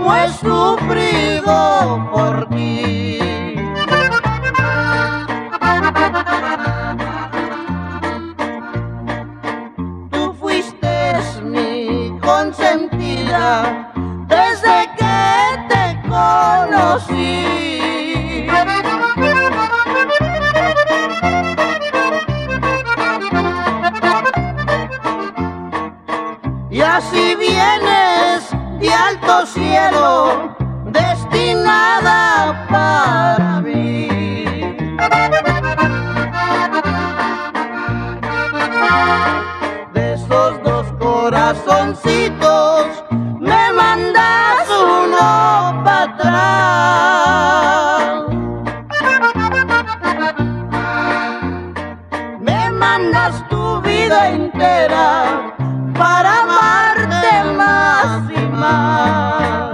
cómo he sufrido por ti. Tú fuiste mi consentida desde que te conocí. Y así vienes de alto cielo, destinada para mí. De esos dos corazoncitos me mandas uno para atrás. Me mandas tu vida entera para amarte más y más.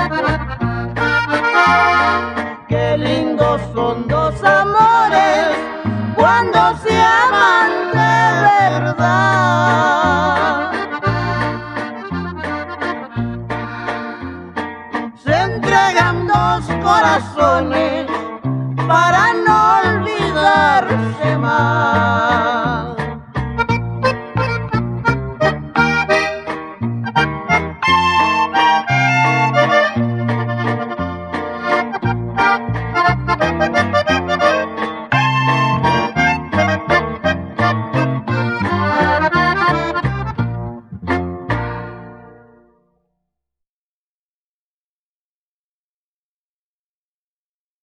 Qué lindos son dos amores cuando se aman de verdad. Se entregan dos corazones para no olvidarse más.